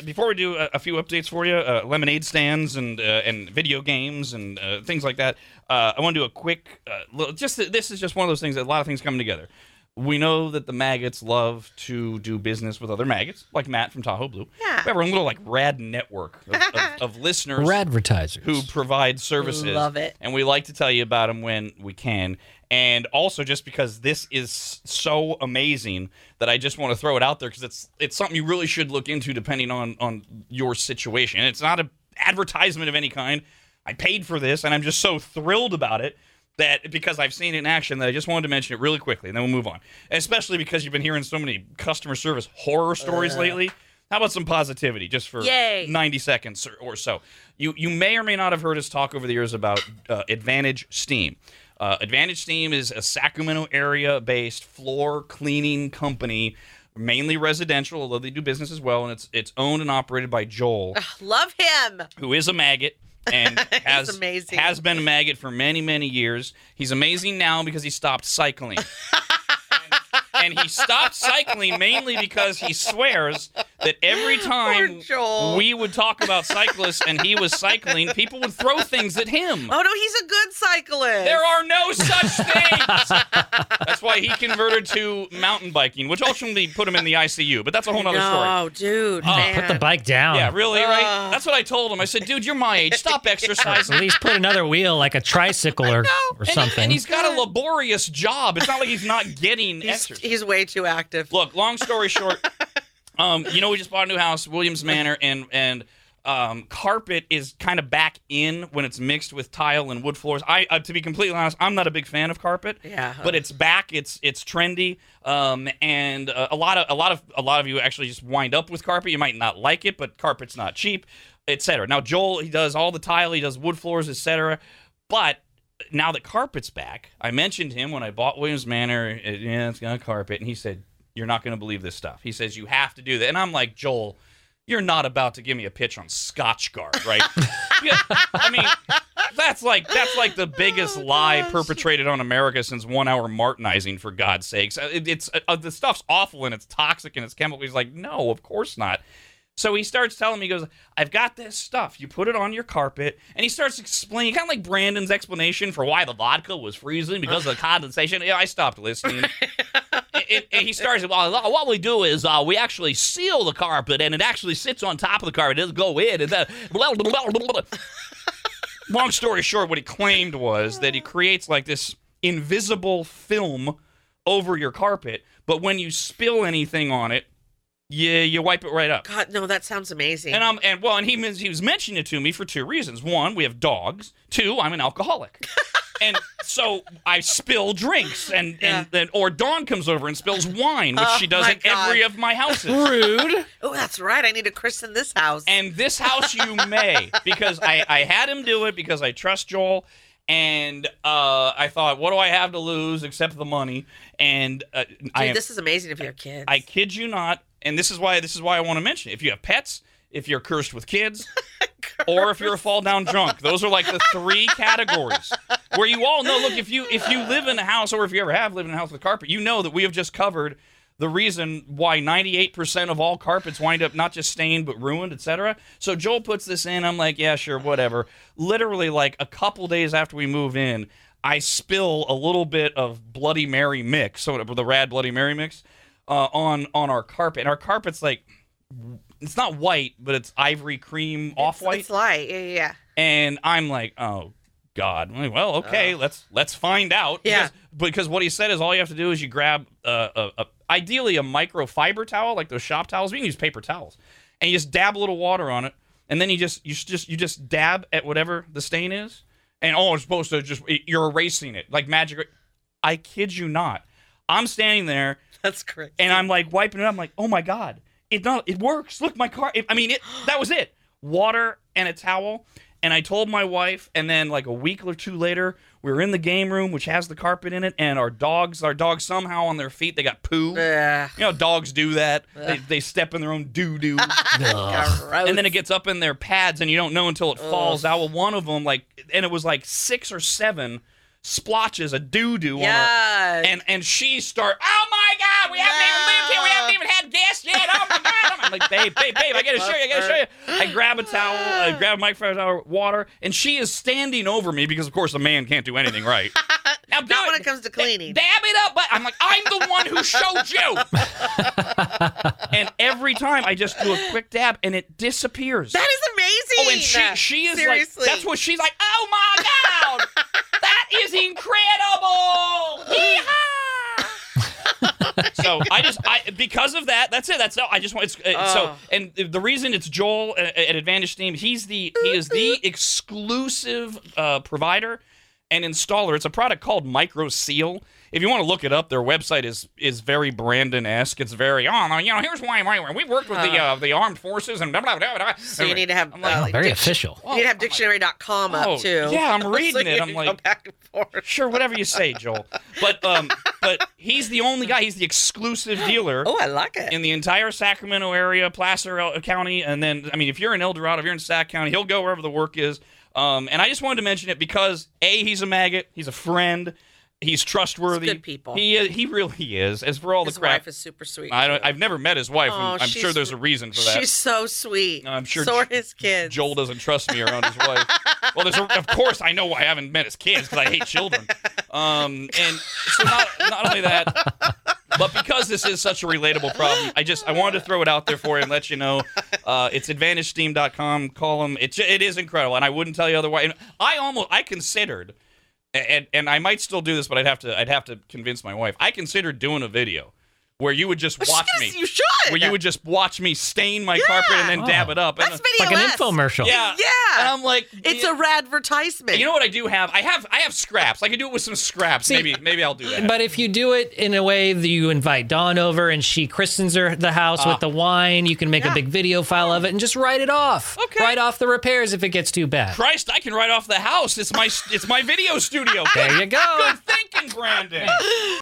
before we do a few updates for you, lemonade stands and video games and things like that, I want to do a quick, this is just one of those things that a lot of things come together. We know that the maggots love to do business with other maggots, like Matt from Tahoe Blue. Yeah. We have our own little rad network of listeners, Radvertisers, who provide services. Love it. And we like to tell you about them when we can. And also just because this is so amazing that I just want to throw it out there because it's something you really should look into depending on your situation. And it's not an advertisement of any kind. I paid for this, and I'm just so thrilled about it. That because I've seen it in action that I just wanted to mention it really quickly, and then we'll move on. Especially because you've been hearing so many customer service horror stories lately. How about some positivity just for 90 seconds or so? You may or may not have heard us talk over the years about Advantage Steam. Advantage Steam is a Sacramento area-based floor cleaning company, mainly residential, although they do business as well, and it's owned and operated by Joel. Love him. Who is a maggot. And has been a maggot for many, many years. He's amazing now because he stopped cycling. And he stopped cycling mainly because he swears that every time we would talk about cyclists and he was cycling, people would throw things at him. Oh, no, he's a good cyclist. There are no such things. That's why he converted to mountain biking, which ultimately put him in the ICU. But that's a whole other story. Oh, dude, man. put the bike down. Yeah, really, right? That's what I told him. I said, dude, you're my age. Stop exercising. At least put another wheel, like a tricycle or something. And he's got a laborious job. It's not like he's not getting exercise. He's way too active. Look, long story short, we just bought a new house, Williams Manor, and carpet is kind of back in when it's mixed with tile and wood floors. To be completely honest, I'm not a big fan of carpet. Yeah. But it's back. It's trendy. And a lot of you actually just wind up with carpet. You might not like it, but carpet's not cheap, etc. Now Joel, he does all the tile. He does wood floors, etc. But now that carpet's back, I mentioned him when I bought Williams Manor. Yeah, it's got carpet, and he said, "You're not going to believe this stuff." He says, "You have to do that," and I'm like, Joel, you're not about to give me a pitch on Scotchgard, right? Yeah, I mean, that's like the biggest lie perpetrated on America since 1 hour Martinizing, for God's sakes. It's the stuff's awful and it's toxic and it's chemical. He's like, no, of course not. So he starts telling me, he goes, I've got this stuff. You put it on your carpet. And he starts explaining, kind of like Brandon's explanation for why the vodka was freezing because of the condensation. Yeah, I stopped listening. And he starts, well, what we do is we actually seal the carpet, and it actually sits on top of the carpet. It doesn't go in. And then, blah, blah, blah, blah, blah. Long story short, what he claimed was that he creates like this invisible film over your carpet, but when you spill anything on it, you wipe it right up. God, no, that sounds amazing. And he was mentioning it to me for two reasons. One, we have dogs. Two, I'm an alcoholic. And so I spill drinks, or Dawn comes over and spills wine, which she does in every of my houses. Rude. Oh, that's right. I need to christen this house. And this house you may, because I had him do it because I trust Joel. And I thought, what do I have to lose except the money? And this is amazing if you have kids. I kid you not. And this is why I want to mention it. If you have pets, if you're cursed with kids, or if you're a fall down drunk, those are like the three categories where you all know. Look, if you live in a house, or if you ever have lived in a house with carpet, you know that we have just covered the reason why 98% of all carpets wind up not just stained but ruined, etc. So Joel puts this in. I'm like, yeah, sure, whatever. Literally, like a couple days after we move in, I spill a little bit of Bloody Mary mix, so the Rad Bloody Mary mix, on our carpet. And our carpet's like, it's not white, but it's ivory cream off-white. It's light, yeah. And I'm like, oh God. I'm like, well, okay, let's find out. Yeah. Because what he said is all you have to do is you grab ideally a microfiber towel, like those shop towels. We can use paper towels, and you just dab a little water on it, and then you just dab at whatever the stain is, and it's supposed to you're erasing it like magic. I kid you not. I'm standing there. That's correct. And I'm like wiping it up. I'm like, oh my God, it works. Look, my car. That was it. Water and a towel. And I told my wife, and then like a week or two later, we were in the game room, which has the carpet in it, and our dogs somehow on their feet, they got poo. Ugh. You know, dogs do that. They step in their own doo-doo. And then it gets up in their pads, and you don't know until it falls out. Well, one of them, and it was like 6 or 7 splotches of doo-doo on her. Yes. And she starts, oh my God, we haven't even lived here. We haven't even had guests yet. Oh my God. I'm like, babe, I gotta show you. I grab a towel, I grab a microphone towel, water, and she is standing over me because, of course, a man can't do anything right. Now, Not when it comes to cleaning. Dab it up. But I'm like, I'm the one who showed you. And every time I just do a quick dab and it disappears. That is amazing. Oh, and she is Seriously. like, that's what she's like, oh my God, that is incredible. Yeehaw. So because of that, that's it. I just want so, and the reason it's Joel at Advantage Steam, he is the exclusive provider and installer. It's a product called Micro Seal. If you want to look it up, their website is very Brandon-esque. It's very, here's why we worked with the armed forces and blah, blah, blah, blah. So you need to have Very official. you need to have dictionary.com up too. Yeah, I'm reading So it. you I'm can like, go back and forth. sure, whatever you say, Joel. But he's the only guy. He's the exclusive dealer. Oh, I like it. In the entire Sacramento area, Placer County, and then, I mean, if you're in El Dorado, if you're in Sac County, he'll go wherever the work is. And I just wanted to mention it because, A, he's a maggot, he's a friend, he's trustworthy. He's good people. He really is. As for all His the crap, wife is super sweet. I've never met his wife, Oh, and I'm sure there's a reason for that. She's so sweet. I'm sure So are his kids. Joel doesn't trust me around his wife. Well, of course I know why I haven't met his kids because I hate children. And so not only that, but because this is such a relatable problem, I wanted to throw it out there for you and let you know. It's AdvantageSteam.com. Call them. It is incredible, and I wouldn't tell you otherwise. I considered, and I might still do this, but I'd have to convince my wife. I considered doing a video where you would just watch me. You should. Where you would just watch me stain my carpet and then dab it up. That's Like an infomercial. Yeah. Yeah. And I'm like, It's a radvertisement. you know what I do have? I have scraps. I can do it with some scraps. Maybe I'll do that. But if you do it in a way that you invite Dawn over and she christens the house with the wine, you can make a big video file of it and just write it off. Okay. Write off the repairs if it gets too bad. Christ, I can write off the house. It's my video studio. There you go. Good thinking, Brandon.